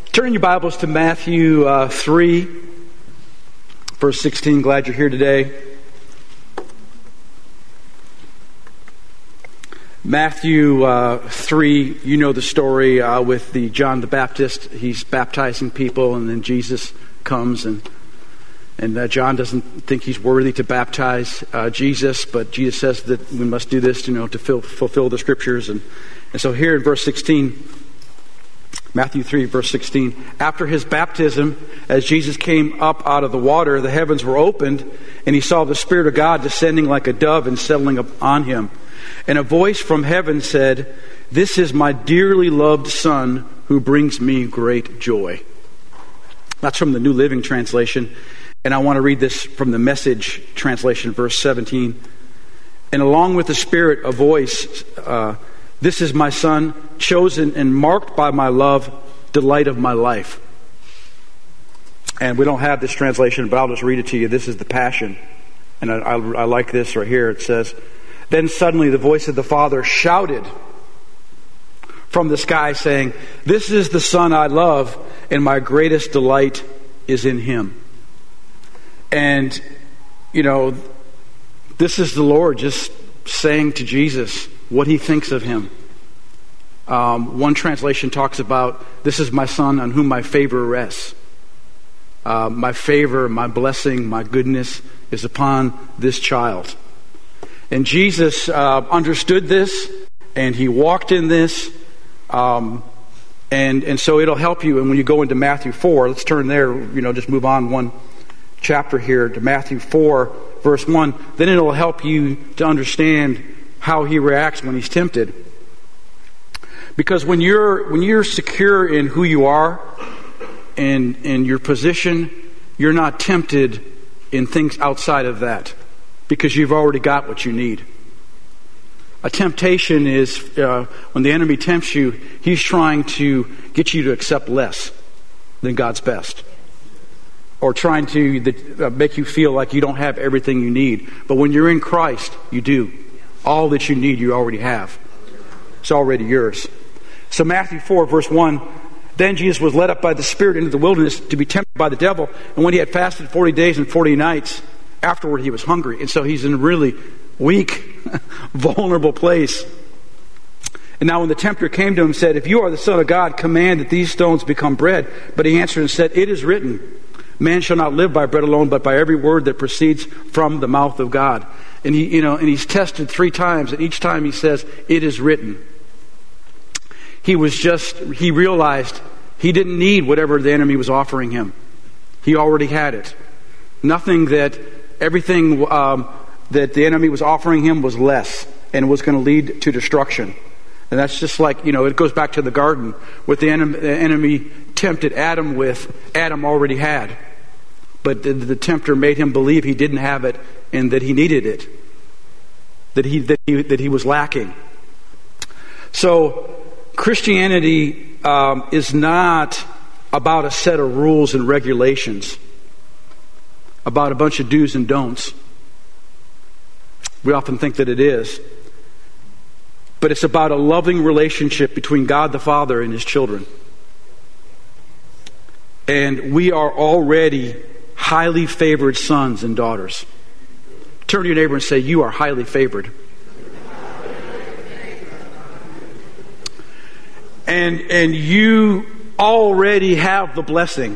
Turn your Bibles to Matthew 3, verse 16. Glad you're here today. Matthew 3, you know the story with John the Baptist. He's baptizing people, and then Jesus comes, and John doesn't think he's worthy to baptize Jesus, but Jesus says that we must do this, to fulfill the Scriptures. And so here in verse 16, Matthew 3, verse 16, after his baptism, as Jesus came up out of the water, the heavens were opened, and he saw the Spirit of God descending like a dove and settling upon him. And a voice from heaven said, "This is my dearly loved Son, who brings me great joy." That's from the New Living Translation. And I want to read this from the Message translation, verse 17. And along with the Spirit, a voice, "This is my Son, chosen and marked by my love, delight of my life." And we don't have this translation, but I'll just read it to you. This is the Passion. And I like this right here. It says, "Then suddenly the voice of the Father shouted from the sky, saying, 'This is the Son I love, and my greatest delight is in him.'" And, this is the Lord just saying to Jesus what he thinks of him. One translation talks about, "This is my Son on whom my favor rests." My favor, my blessing, my goodness is upon this child. And Jesus understood this, and he walked in this, and so it'll help you. And when you go into Matthew 4, let's turn there, just move on one chapter here to Matthew 4, verse 1, then it'll help you to understand how he reacts when he's tempted. Because when you're secure in who you are and in your position, you're not tempted in things outside of that, because you've already got what you need. A temptation is when the enemy tempts you, he's trying to get you to accept less than God's best, or trying to make you feel like you don't have everything you need. But when you're in Christ, you do. All that you need, you already have. It's already yours. So Matthew 4, verse 1, then Jesus was led up by the Spirit into the wilderness to be tempted by the devil. And when he had fasted 40 days and 40 nights, afterward he was hungry. And so he's in a really weak, vulnerable place. And now when the tempter came to him and said, "If you are the Son of God, command that these stones become bread." But he answered and said, "It is written, man shall not live by bread alone, but by every word that proceeds from the mouth of God." And he's tested 3 times, and each time he says, "It is written." He realized he didn't need whatever the enemy was offering him. He already had it. Everything that the enemy was offering him was less and was going to lead to destruction. And that's just like, it goes back to the garden. What the enemy tempted Adam with, Adam already had. But the tempter made him believe he didn't have it and that he needed it. That he was lacking. So Christianity is not about a set of rules and regulations, about a bunch of do's and don'ts. We often think that it is. But it's about a loving relationship between God the Father and his children. And we are already highly favored sons and daughters. Turn to your neighbor and say, "You are highly favored." And you already have the blessing.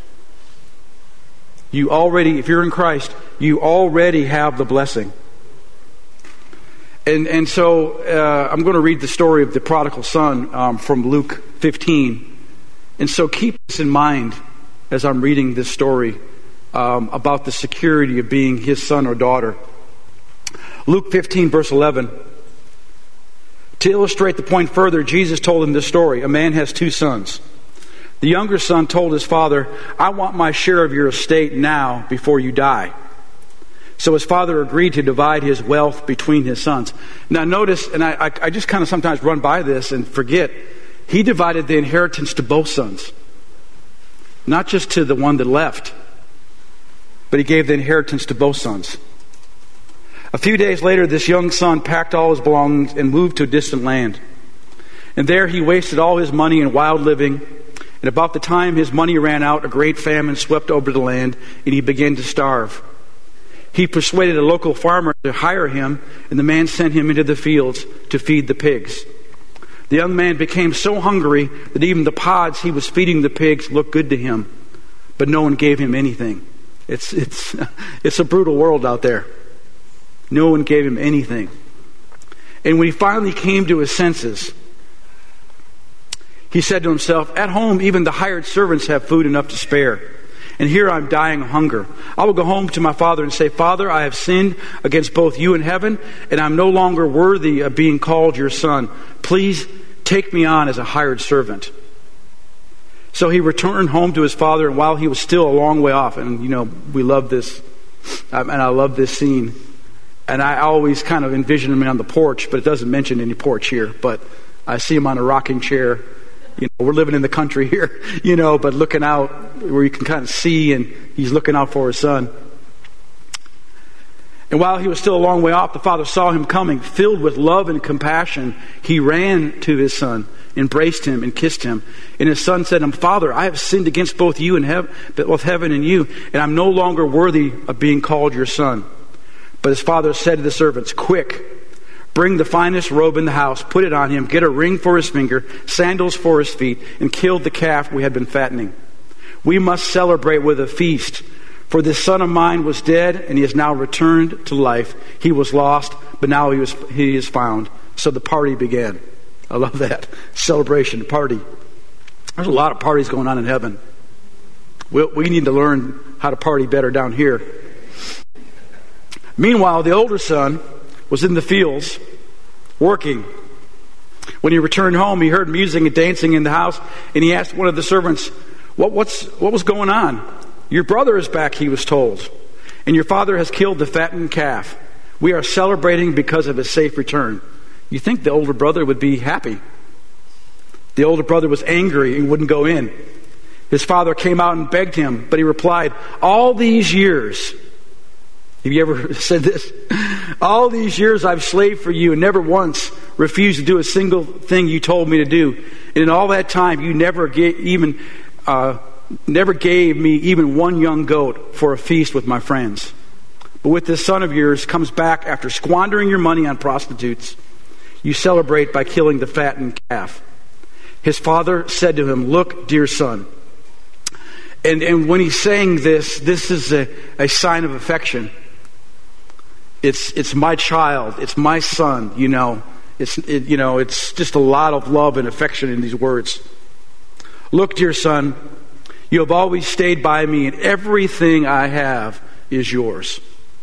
If you're in Christ, you already have the blessing. And so I'm going to read the story of the prodigal son from Luke 15. And so keep this in mind as I'm reading this story about the security of being his son or daughter. Luke 15, verse 11. To illustrate the point further, Jesus told him this story. A man has 2 sons. The younger son told his father, "I want my share of your estate now before you die." So his father agreed to divide his wealth between his sons. Now notice, and I just kind of sometimes run by this and forget, he divided the inheritance to both sons. Not just to the one that left, but he gave the inheritance to both sons. A few days later, this young son packed all his belongings and moved to a distant land. And there he wasted all his money in wild living. And And about the time his money ran out, a great famine swept over the land, and he began to starve. He persuaded a local farmer to hire him, and the man sent him into the fields to feed the pigs. The young man became so hungry that even the pods he was feeding the pigs looked good to him, but no one gave him anything. It's a brutal world out there. No one gave him anything. And when he finally came to his senses, he said to himself, "At home, even the hired servants have food enough to spare. And here I'm dying of hunger. I will go home to my father and say, 'Father, I have sinned against both you and heaven, and I'm no longer worthy of being called your son. Please take me on as a hired servant.'" So he returned home to his father, and while he was still a long way off, and we love this, and I love this scene, and I always kind of envision him on the porch, but it doesn't mention any porch here, but I see him on a rocking chair. We're living in the country here, but looking out where you can kind of see, and he's looking out for his son. And while he was still a long way off, the father saw him coming. Filled with love and compassion, he ran to his son, embraced him, and kissed him. And his son said to him, "Father, I have sinned against both you and heaven and you, and I'm no longer worthy of being called your son." But his father said to the servants, "Quick, bring the finest robe in the house, put it on him, get a ring for his finger, sandals for his feet, and kill the calf we had been fattening. We must celebrate with a feast. For this son of mine was dead, and he has now returned to life. He was lost, but now he is found." So the party began. I love that. Celebration, party. There's a lot of parties going on in heaven. We need to learn how to party better down here. Meanwhile, the older son was in the fields working. When he returned home, he heard music and dancing in the house, and he asked one of the servants, what was going on? "Your brother is back," he was told, "and your father has killed the fattened calf. We are celebrating because of his safe return." You think the older brother would be happy. The older brother was angry and wouldn't go in. His father came out and begged him, but he replied, "All these years," have you ever said this? "All these years I've slaved for you and never once refused to do a single thing you told me to do. And in all that time, you never gave me even one young goat for a feast with my friends. But with this son of yours comes back after squandering your money on prostitutes. You celebrate by killing the fattened calf." His father said to him, "Look, dear son." And when he's saying this is a sign of affection. It's my child. It's my son. It's just a lot of love and affection in these words. "Look, dear son, you have always stayed by me, and everything I have is yours.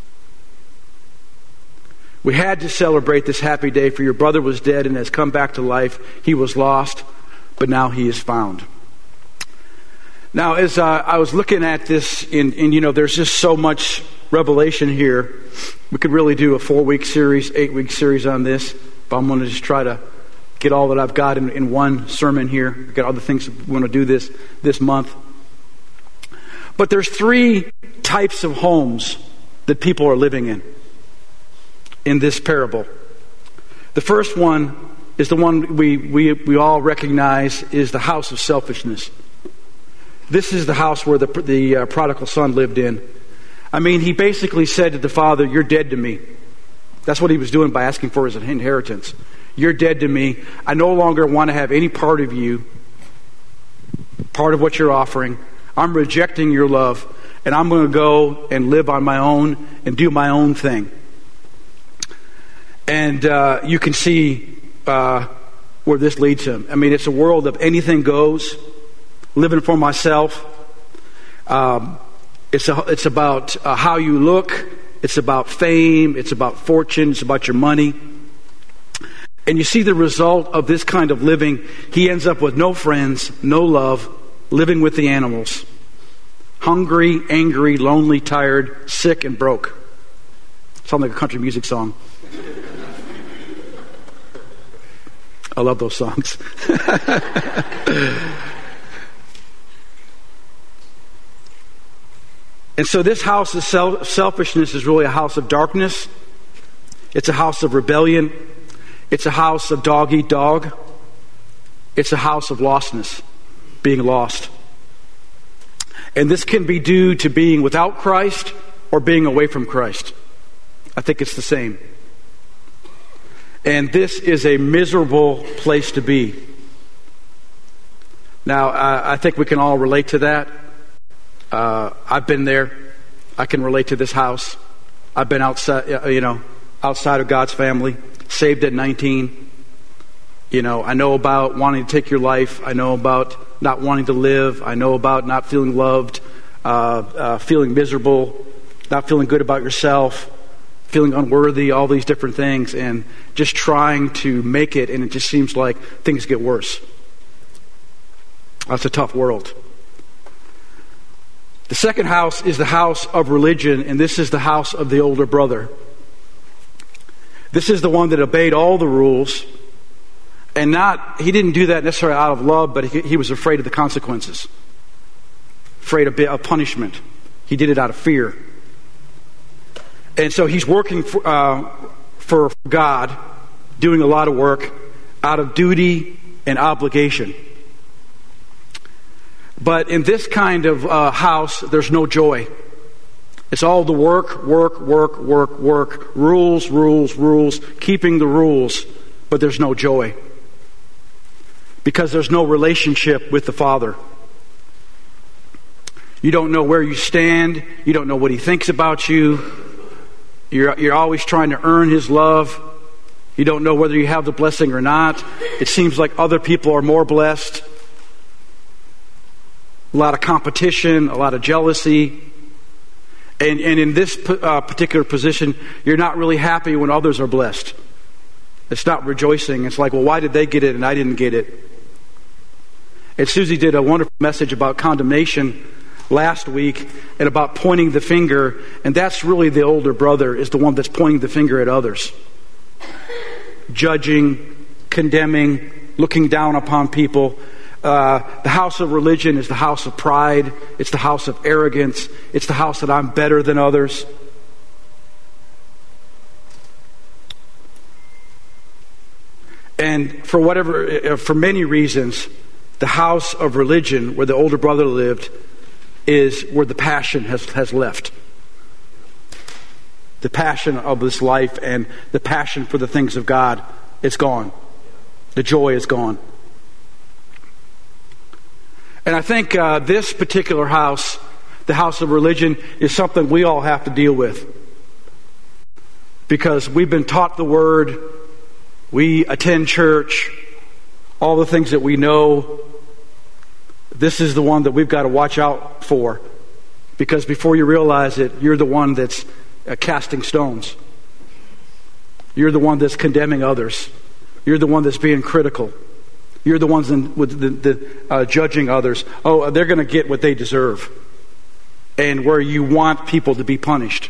We had to celebrate this happy day, for your brother was dead and has come back to life. He was lost, but now he is found." Now, as I was looking at this, and there's just so much revelation here. We could really do a 4-week series, 8-week series on this, but I'm going to just try to get all that I've got in one sermon here. We've got other things we want to do this month. But there's 3 types of homes that people are living in this parable. The first one is the one we all recognize is the house of selfishness. This is the house where the prodigal son lived in. I mean, he basically said to the father, "You're dead to me." That's what he was doing by asking for his inheritance. "You're dead to me. I no longer want to have any part of you, part of what you're offering. I'm rejecting your love, and I'm going to go and live on my own and do my own thing." And you can see where this leads him. I mean, it's a world of anything goes, living for myself. It's about how you look. It's about fame. It's about fortune. It's about your money. And you see the result of this kind of living. He ends up with no friends, no love, living with the animals. Hungry, angry, lonely, tired, sick, and broke. Sounds like a country music song. I love those songs. And so this house of selfishness is really a house of darkness. It's a house of rebellion. It's a house of dog eat dog. It's a house of lostness. being lost. And this can be due to being without Christ or being away from Christ. I think it's the same. And this is a miserable place to be. Now, I think we can all relate to that. I've been there. I can relate to this house. I've been outside of God's family, saved at 19. I know about wanting to take your life. I know about not wanting to live. I know about not feeling loved, feeling miserable, not feeling good about yourself, feeling unworthy, all these different things, and just trying to make it, and it just seems like things get worse. That's a tough world. The second house is the house of religion, and this is the house of the older brother. This is the one that obeyed all the rules, and he didn't do that necessarily out of love, but he was afraid of the consequences, afraid of punishment. He did it out of fear. And so he's working for God, doing a lot of work out of duty and obligation. But in this kind of house, there's no joy. It's all the work, rules, keeping the rules, but there's no joy. Because there's no relationship with the Father. You don't know where you stand. You don't know what He thinks about you. You're always trying to earn His love. You don't know whether you have the blessing or not. It seems like other people are more blessed. A lot of competition, a lot of jealousy. And in this particular position, you're not really happy when others are blessed. It's not rejoicing. It's like, well, why did they get it and I didn't get it? And Susie did a wonderful message about condemnation last week and about pointing the finger. And that's really the older brother, is the one that's pointing the finger at others. Judging, condemning, looking down upon people. The house of religion is the house of pride. It's the house of arrogance. It's the house that I'm better than others. And for many reasons, the house of religion, where the older brother lived, is where the passion has left. The passion of this life and the passion for the things of God, it's gone. The joy is gone. And I think this particular house, the house of religion, is something we all have to deal with. Because we've been taught the Word, we attend church, all the things that we know. This is the one that we've got to watch out for. Because before you realize it, you're the one that's casting stones. You're the one that's condemning others. You're the one that's being critical. You're the ones judging others. Oh, they're going to get what they deserve. And where you want people to be punished.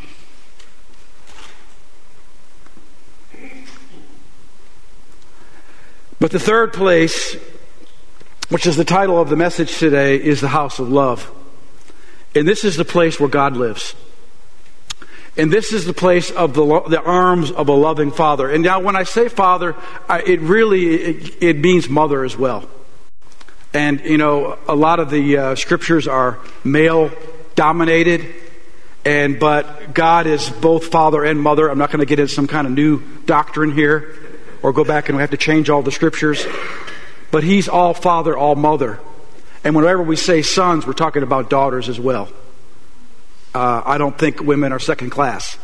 But the third place, which is the title of the message today, is the house of love. And this is the place where God lives. And this is the place of the arms of a loving Father. And now when I say Father, it means mother as well. And, a lot of the scriptures are male dominated. But God is both Father and Mother. I'm not going to get into some kind of new doctrine here or go back and we have to change all the scriptures. But He's all Father, all Mother. And whenever we say sons, we're talking about daughters as well. I don't think women are second class.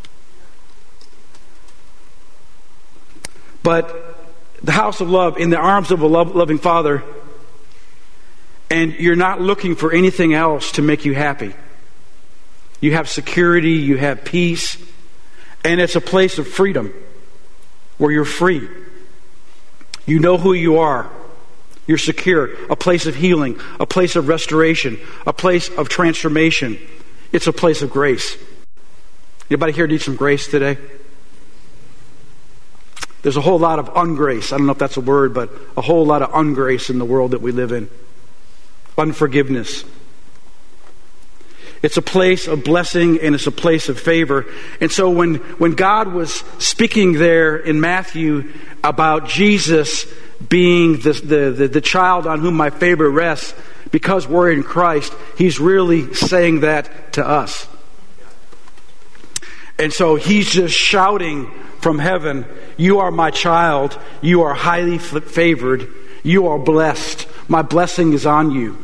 But the house of love, in the arms of a loving Father, and you're not looking for anything else to make you happy. You have security, you have peace, and it's a place of freedom where you're free. You know who you are. You're secure. A place of healing, a place of restoration, a place of transformation. It's a place of grace. Anybody here need some grace today? There's a whole lot of ungrace. I don't know if that's a word, but a whole lot of ungrace in the world that we live in. Unforgiveness. It's a place of blessing and it's a place of favor. And so when God was speaking there in Matthew about Jesus being the child on whom my favor rests, because we're in Christ, he's really saying that to us. And so he's just shouting from heaven, you are my child, you are highly favored, you are blessed, my blessing is on you.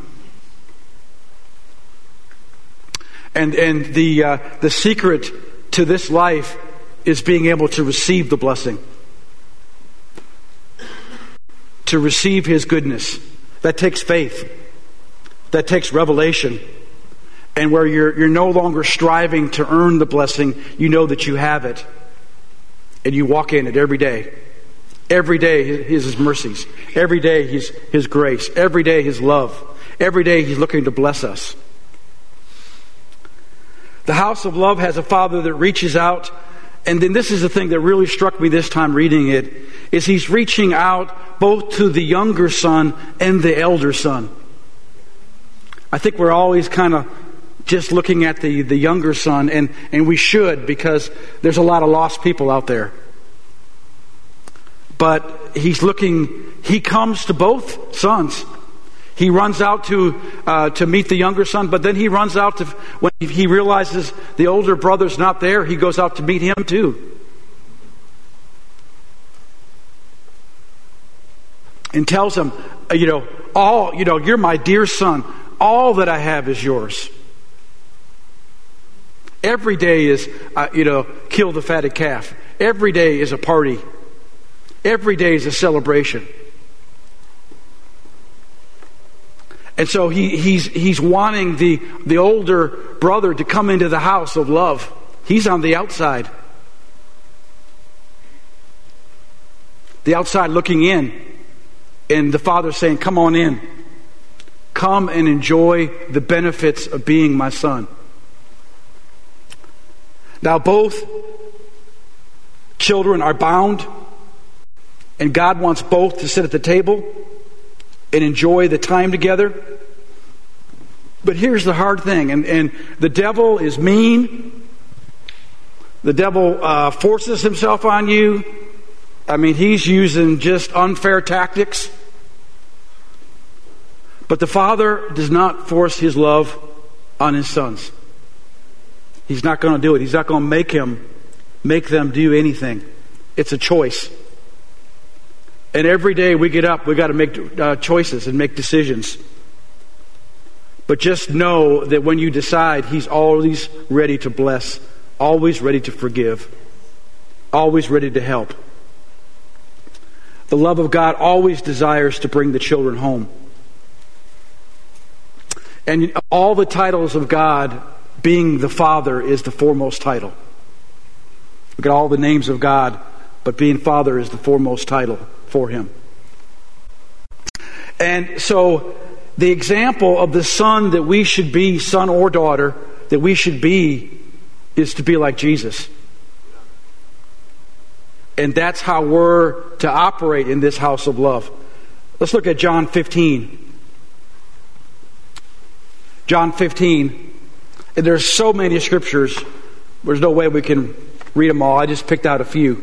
And the secret to this life is being able to receive the blessing, to receive his goodness. That takes faith. That takes revelation. And where you're no longer striving to earn the blessing, you know that you have it. And you walk in it every day. Every day his mercies. Every day his grace. Every day his love. Every day he's looking to bless us. The house of love has a Father that reaches out. And then this is the thing that really struck me this time reading it, is he's reaching out both to the younger son and the elder son. I think we're always kind of just looking at the younger son, and we should, because there's a lot of lost people out there. But he comes to both sons. He runs out to meet the younger son, but then he runs out to, when he realizes the older brother's not there, he goes out to meet him too. And tells him, you're my dear son. All that I have is yours. Every day is, kill the fatted calf. Every day is a party. Every day is a celebration. And so he's wanting the older brother to come into the house of love. He's on the outside. The outside looking in. And the father saying, come on in. Come and enjoy the benefits of being my son. Now both children are bound, and God wants both to sit at the table and enjoy the time together. But here's the hard thing, and the devil is mean. The devil forces himself on you. I mean, he's using just unfair tactics. But the Father does not force his love on his sons. He's not going to do it. He's not going to make them do anything. It's a choice. And every day we get up, we got to make choices and make decisions. But just know that when you decide, he's always ready to bless, always ready to forgive, always ready to help. The love of God always desires to bring the children home. And all the titles of God, being the Father is the foremost title. Look at all the names of God, but being Father is the foremost title for him. And so the example of the son that we should be, son or daughter, that we should be, is to be like Jesus. And that's how we're to operate in this house of love. Let's look at John 15. John 15. And there's so many scriptures, there's no way we can read them all. I just picked out a few.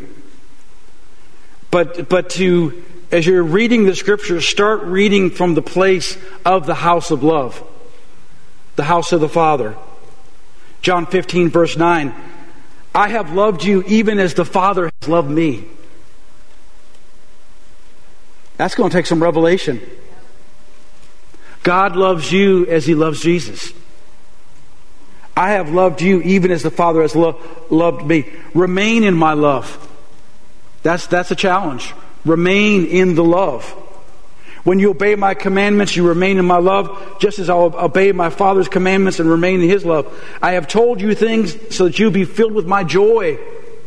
But as you're reading the scriptures, start reading from the place of the house of love, the house of the Father. John 15, verse 9. I have loved you even as the Father has loved me. That's going to take some revelation. God loves you as he loves Jesus. I have loved you even as the Father has loved me. Remain in my love. That's a challenge. Remain in the love. When you obey my commandments, you remain in my love, just as I'll obey my Father's commandments and remain in his love. I have told you things so that you'll be filled with my joy.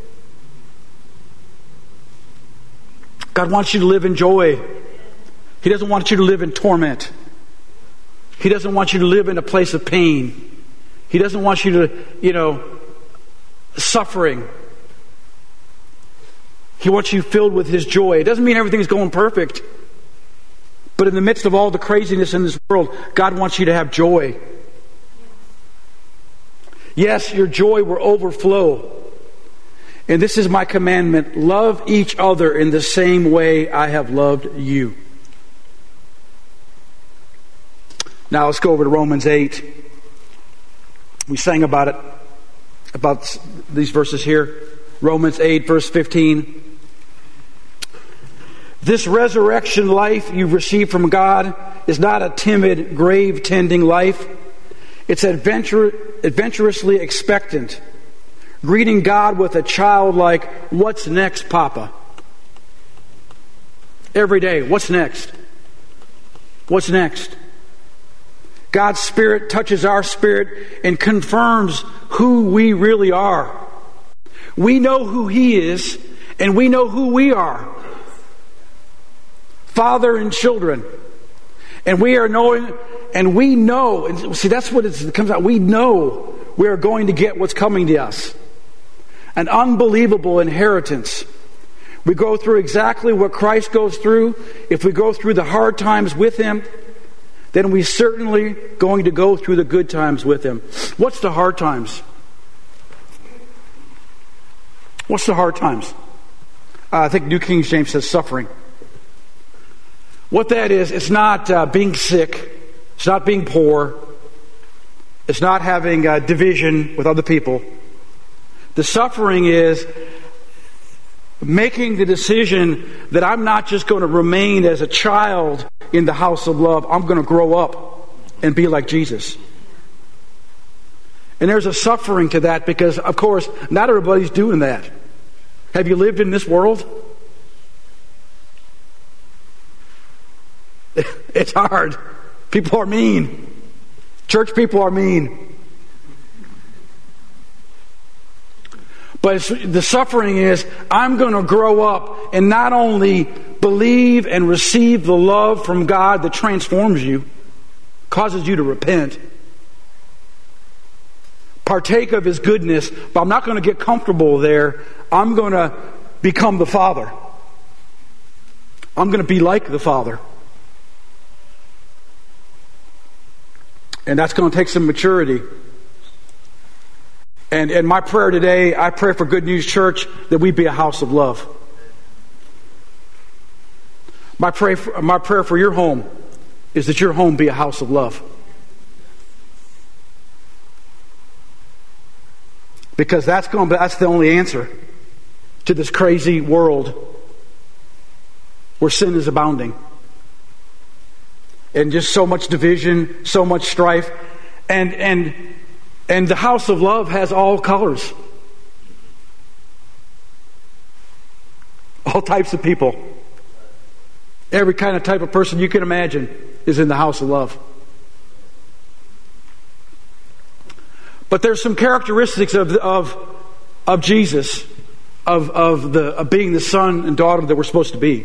God wants you to live in joy. He doesn't want you to live in torment. He doesn't want you to live in a place of pain. He doesn't want you to, suffering. He wants you filled with his joy. It doesn't mean everything's going perfect. But in the midst of all the craziness in this world, God wants you to have joy. Yes, your joy will overflow. And this is my commandment, love each other in the same way I have loved you. Now let's go over to Romans 8. We sang about it, about these verses here. Romans 8, verse 15. This resurrection life you've received from God is not a timid, grave-tending life. It's adventurously expectant, greeting God with a childlike, "What's next, Papa?" Every day, what's next? What's next? God's Spirit touches our spirit and confirms who we really are. We know who He is, and we know who we are. Father and children. And we are knowing, and we know, and see, that's what it comes out. We know we are going to get what's coming to us. An unbelievable inheritance. We go through exactly what Christ goes through. If we go through the hard times with Him, then we're certainly going to go through the good times with Him. What's the hard times? What's the hard times? I think New King James says suffering. What that is, it's not being sick. It's not being poor. It's not having division with other people. The suffering is making the decision that I'm not just going to remain as a child in the house of love. I'm going to grow up and be like Jesus. And there's a suffering to that because, of course, not everybody's doing that. Have you lived in this world? It's hard. People are mean. Church people are mean. But the suffering is, I'm going to grow up and not only believe and receive the love from God that transforms you, causes you to repent, partake of His goodness, but I'm not going to get comfortable there. I'm going to become the Father. I'm going to be like the Father. And that's going to take some maturity. And my prayer today, I pray for Good News Church that we be a house of love. My prayer for your home is that your home be a house of love. Because that's the only answer to this crazy world where sin is abounding. And just so much division, so much strife. And the house of love has all colors. All types of people. Every kind of type of person you can imagine is in the house of love. But there's some characteristics of Jesus, of being the son and daughter that we're supposed to be.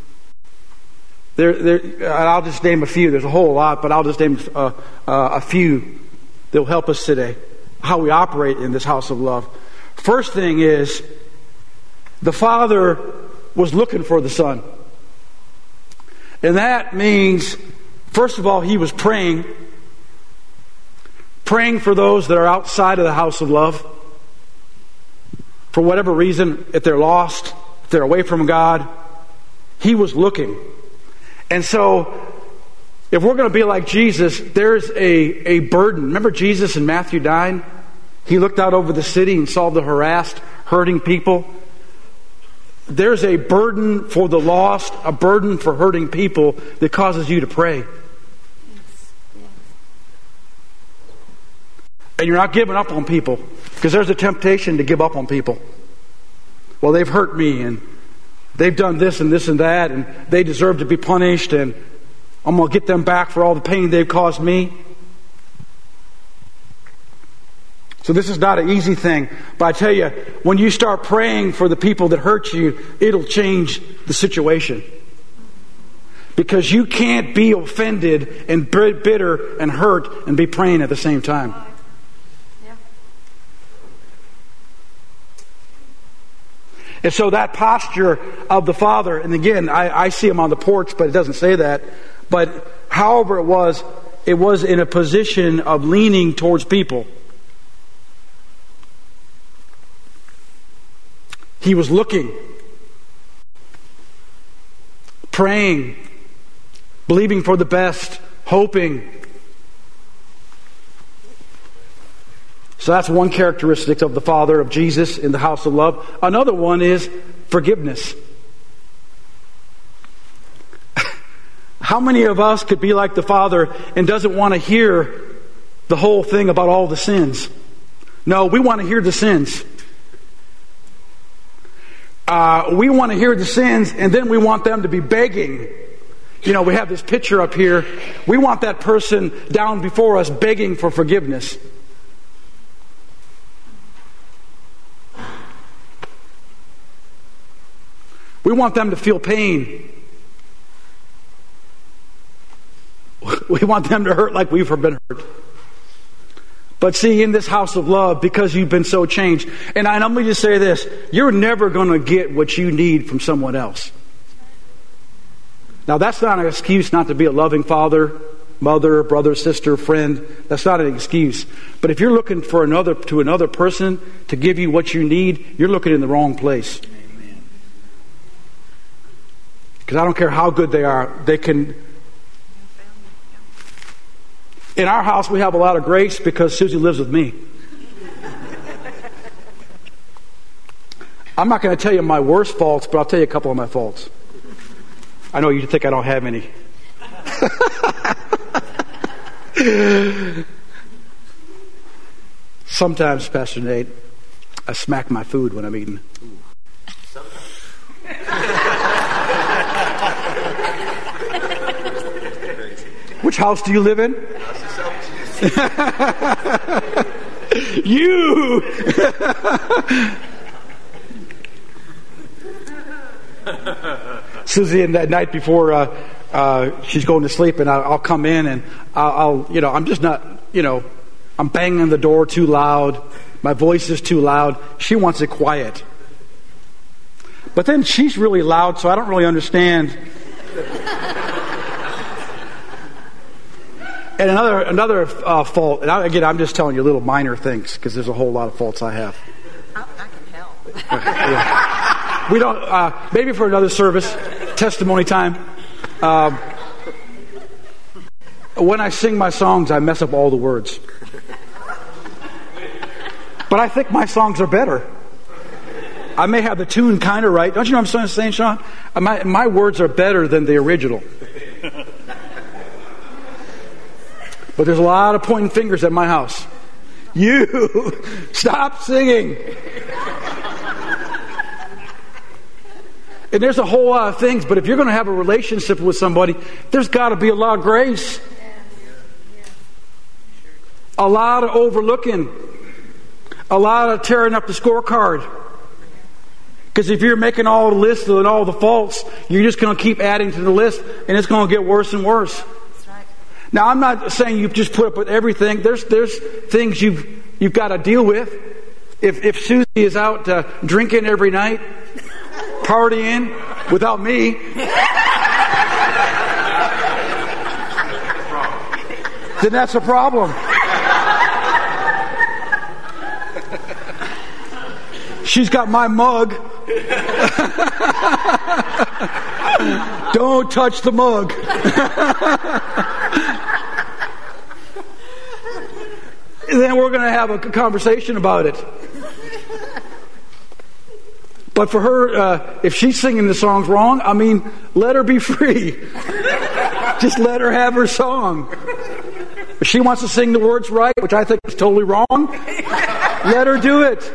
I'll just name a few. There's a whole lot, but I'll just name a few that will help us today. How we operate in this house of love. First thing is, the Father was looking for the Son. And that means, first of all, He was praying for those that are outside of the house of love. For whatever reason, if they're lost, if they're away from God, He was looking. And so, if we're going to be like Jesus, there's a burden. Remember Jesus in Matthew 9? He looked out over the city and saw the harassed, hurting people. There's a burden for the lost, a burden for hurting people that causes you to pray. And you're not giving up on people, because there's a temptation to give up on people. Well, they've hurt me, and they've done this and this and that, and they deserve to be punished, and I'm going to get them back for all the pain they've caused me. So this is not an easy thing. But I tell you, when you start praying for the people that hurt you, it'll change the situation. Because you can't be offended and bitter and hurt and be praying at the same time. And so that posture of the Father, and again, I see Him on the porch, but it doesn't say that. But however it was in a position of leaning towards people. He was looking, praying, believing for the best, hoping. So that's one characteristic of the Father, of Jesus in the house of love. Another one is forgiveness. How many of us could be like the Father and doesn't want to hear the whole thing about all the sins? No, we want to hear the sins. We want to hear the sins, and then we want them to be begging. You know, we have this picture up here. We want that person down before us begging for forgiveness. We want them to feel pain. We want them to hurt like we've been hurt. But see, in this house of love, because you've been so changed, and I'm going to just say this, you're never going to get what you need from someone else. Now, that's not an excuse not to be a loving father, mother, brother, sister, friend. That's not an excuse. But if you're looking for another person to give you what you need, you're looking in the wrong place. Because I don't care how good they are, they can... In our house, we have a lot of grace because Susie lives with me. I'm not going to tell you my worst faults, but I'll tell you a couple of my faults. I know you think I don't have any. Sometimes, Pastor Nate, I smack my food when I'm eating. Which house do you live in? You! Susie, and that night before she's going to sleep, and I'll come in and I'm just not, I'm banging on the door too loud. My voice is too loud. She wants it quiet. But then she's really loud, so I don't really understand. And another fault, and I'm just telling you little minor things because there's a whole lot of faults I have. I can help. Yeah. We don't. Maybe for another service, testimony time. When I sing my songs, I mess up all the words. But I think my songs are better. I may have the tune kind of right. Don't you know what I'm saying, Sean? My words are better than the original. But there's a lot of pointing fingers at my house. You, stop singing. And there's a whole lot of things, but if you're going to have a relationship with somebody, there's got to be a lot of grace. A lot of overlooking. A lot of tearing up the scorecard. Because if you're making all the lists and all the faults, you're just going to keep adding to the list, and it's going to get worse and worse. Now, I'm not saying you just put up with everything. There's things you've got to deal with. If Susie is out drinking every night, partying without me, then that's a problem. She's got my mug. Don't touch the mug. And then we're going to have a conversation about it. But for her, if she's singing the songs wrong, let her be free. Just let her have her song. If she wants to sing the words right, which I think is totally wrong, let her do it.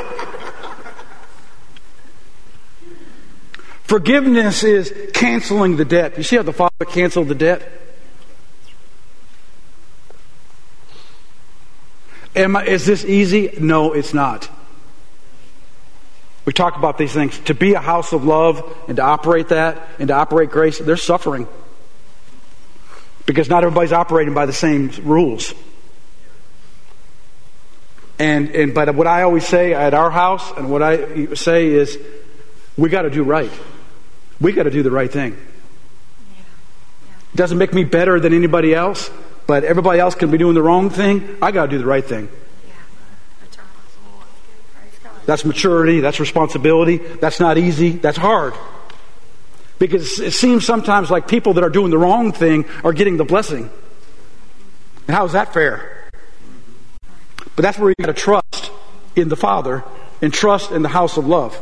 Forgiveness is canceling the debt. You see how the Father canceled the debt? Is this easy? No, it's not. We talk about these things. To be a house of love and to operate that and to operate grace, there's suffering. Because not everybody's operating by the same rules. But what I always say at our house and what I say is, we got to do right. We got to do the right thing. It doesn't make me better than anybody else, but everybody else can be doing the wrong thing. I got to do the right thing. That's maturity. That's responsibility. That's not easy. That's hard. Because it seems sometimes like people that are doing the wrong thing are getting the blessing. And how is that fair? But that's where you got to trust in the Father and trust in the house of love.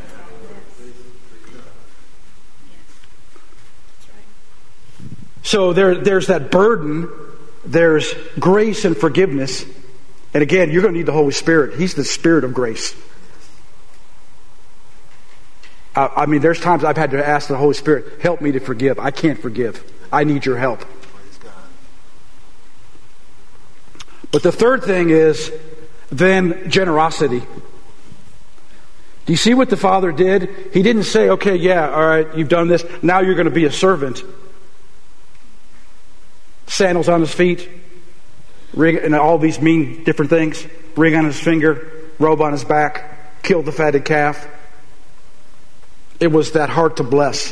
So there's that burden. There's grace and forgiveness. And again, you're going to need the Holy Spirit. He's the Spirit of grace. I mean, there's times I've had to ask the Holy Spirit, help me to forgive. I can't forgive. I need your help. But the third thing is then generosity. Do you see what the Father did? He didn't say, okay, yeah, all right, you've done this. Now you're going to be a servant. Sandals on his feet, ring, and all these mean different things. Ring on his finger, robe on his back, killed the fatted calf. It was that heart to bless.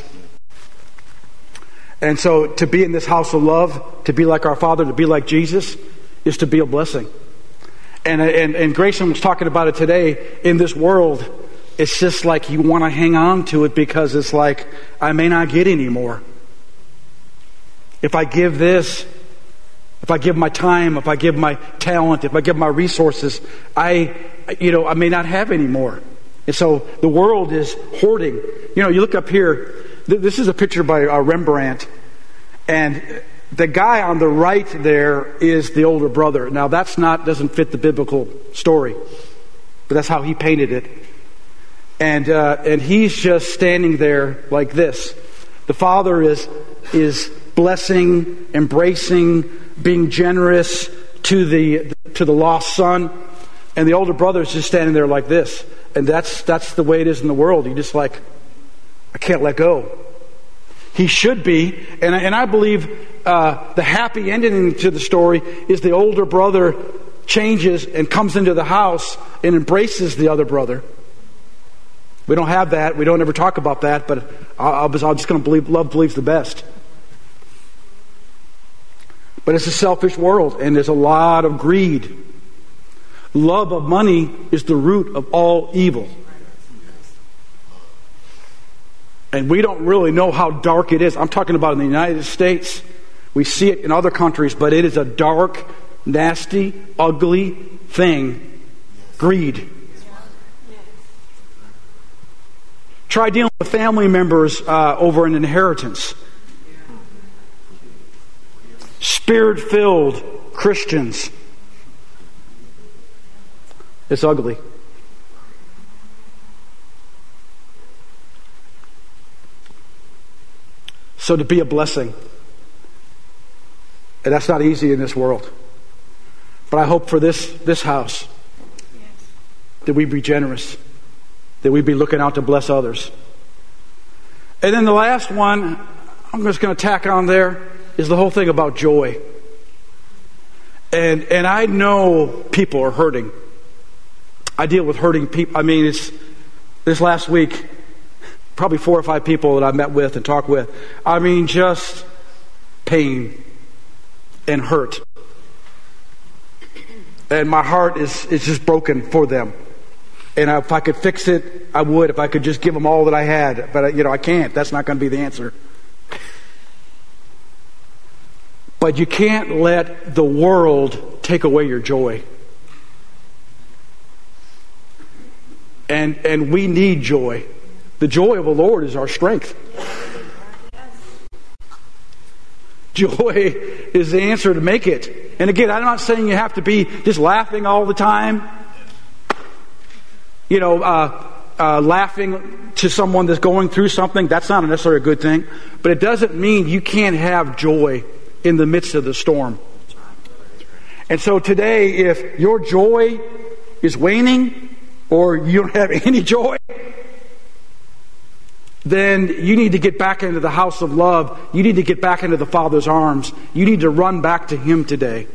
And so to be in this house of love, to be like our Father, to be like Jesus, is to be a blessing. And Grayson was talking about it today. In this world, it's just like you want to hang on to it because it's like, I may not get any more. If I give this, if I give my time, if I give my talent, if I give my resources, I may not have any more. And so the world is hoarding. You know, you look up here, this is a picture by Rembrandt, and the guy on the right there is the older brother. Now doesn't fit the biblical story, but that's how he painted it. And he's just standing there like this. The father is blessing, embracing, being generous to the lost son, and the older brother is just standing there like this. And that's the way it is in the world. You just like, I can't let go. He should be, and I believe the happy ending to the story is the older brother changes and comes into the house and embraces the other brother. We don't have that. We don't ever talk about that, but I'm just going to believe love believes the best. But it's a selfish world, and there's a lot of greed. Love of money is the root of all evil. And we don't really know how dark it is. I'm talking about in the United States. We see it in other countries, but it is a dark, nasty, ugly thing. Greed. Try dealing with family members over an inheritance. Spirit-filled Christians. It's ugly. So to be a blessing, and that's not easy in this world. But I hope for this house that we be generous, that we be looking out to bless others. And then the last one, I'm just going to tack on there, is the whole thing about joy. And I know people are hurting. I deal with hurting people. I mean, it's this last week, probably 4 or 5 people that I met with and talked with. I mean, just pain and hurt. And my heart is just broken for them. And if I could fix it, I would. If I could just give them all that I had. But, I can't. That's not going to be the answer. But you can't let the world take away your joy. And we need joy. The joy of the Lord is our strength. Joy is the answer to make it. And again, I'm not saying you have to be just laughing all the time. Laughing to someone that's going through something, that's not necessarily a good thing. But it doesn't mean you can't have joy in the midst of the storm. And so today, if your joy is waning, or you don't have any joy, then you need to get back into the house of love. You need to get back into the Father's arms. You need to run back to Him today.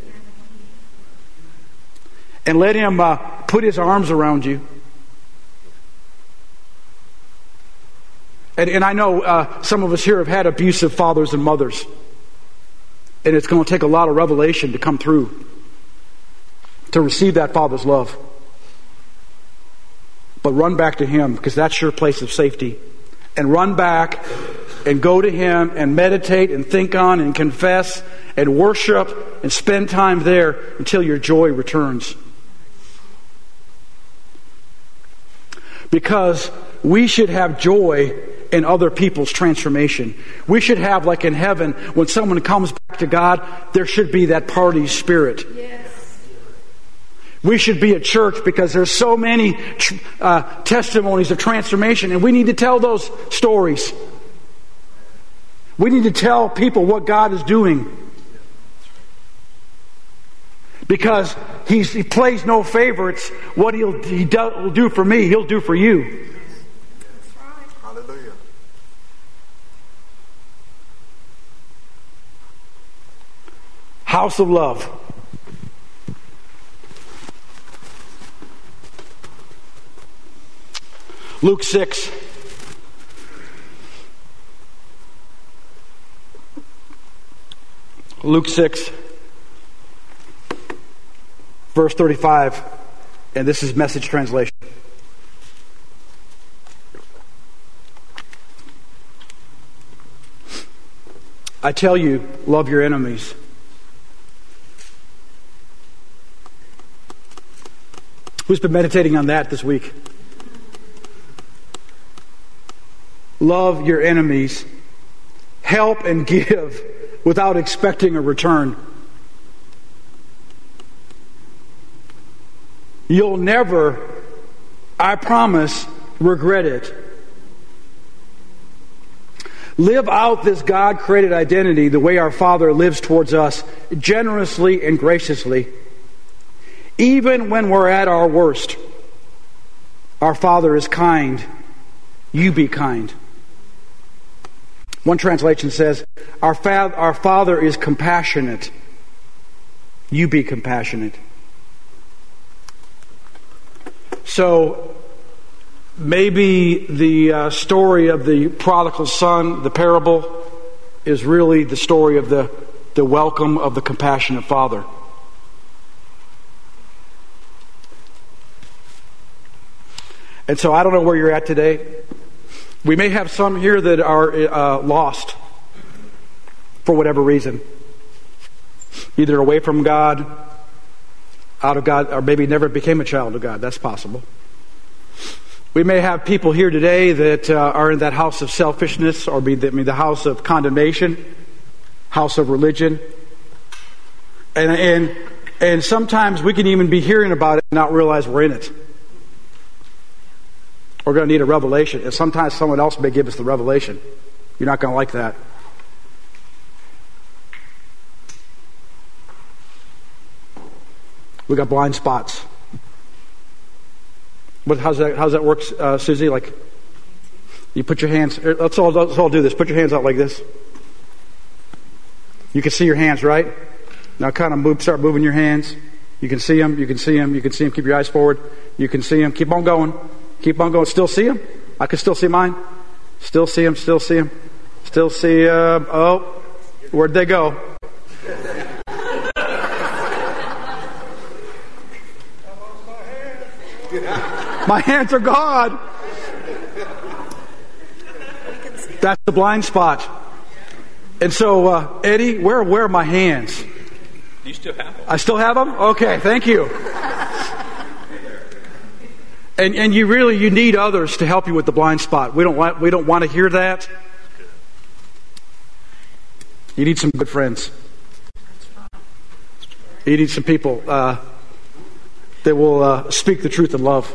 And let Him put His arms around you. And I know some of us here have had abusive fathers and mothers. And it's going to take a lot of revelation to come through to receive that Father's love. But run back to Him, because that's your place of safety. And run back and go to Him and meditate and think on and confess and worship and spend time there until your joy returns. Because we should have joy in other people's transformation. We should have, like in heaven, when someone comes back to God, there should be that party spirit. Yes. We should be a church because there's so many testimonies of transformation, and we need to tell those stories. We need to tell people what God is doing. Because He plays no favorites. What He'll do for me, He'll do for you. Hallelujah. House of love. Luke 6. Luke 6, verse 35, and this is Message translation. I tell you, love your enemies. Who's been meditating on that this week? Love your enemies. Help and give without expecting a return. You'll never, I promise, regret it. Live out this God-created identity the way our Father lives towards us, generously and graciously. Even when we're at our worst, our Father is kind. You be kind. One translation says, our Father is compassionate. You be compassionate. So, maybe the story of the prodigal son, the parable, is really the story of the welcome of the compassionate Father. And so I don't know where you're at today. We may have some here that are lost for whatever reason. Either away from God, out of God, or maybe never became a child of God. That's possible. We may have people here today that are in that house of selfishness, or the house of condemnation, house of religion. And sometimes we can even be hearing about it and not realize we're in it. We're going to need a revelation. And sometimes someone else may give us the revelation. You're not going to like that. We got blind spots. How's that work, Susie? Like, you put your hands. Let's all do this. Put your hands out like this. You can see your hands, right? Now, kind of start moving your hands. You can see them. You can see them. You can see them. Keep your eyes forward. You can see them. Keep on going. Keep on going. Still see them? I can still see mine. Still see them. Still see them. Still see. Oh, where'd they go? My hands are gone. That's the blind spot. And so, Eddie, where are my hands? You still have them. I still have them? Okay, thank you. And you need others to help you with the blind spot. We don't want to hear that. You need some good friends. You need some people that will speak the truth in love.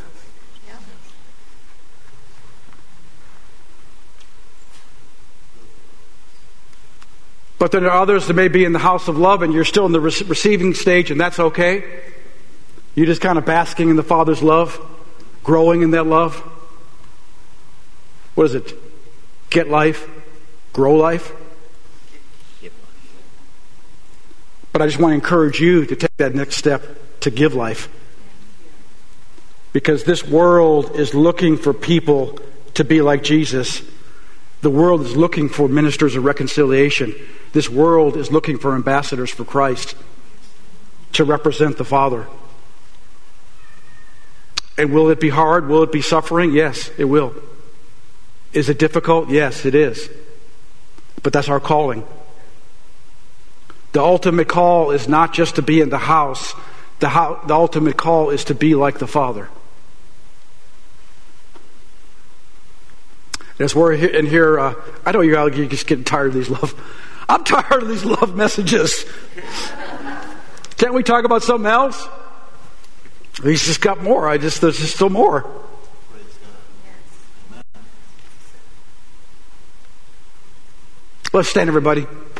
But there are others that may be in the house of love and you're still in the receiving stage, and that's okay. You're just kind of basking in the Father's love, growing in that love. What is it? Get life, grow life. But I just want to encourage you to take that next step to give life. Because this world is looking for people to be like Jesus. The world is looking for ministers of reconciliation. This world is looking for ambassadors for Christ to represent the Father. And will it be hard? Will it be suffering? Yes, it will. Is it difficult? Yes, it is. But that's our calling. The ultimate call is not just to be in the house. The ultimate call is to be like the Father. As we're in here, I know you're just getting tired of these love. I'm tired of these love messages. Can't we talk about something else? He's just got more. There's just still more. Let's stand, everybody.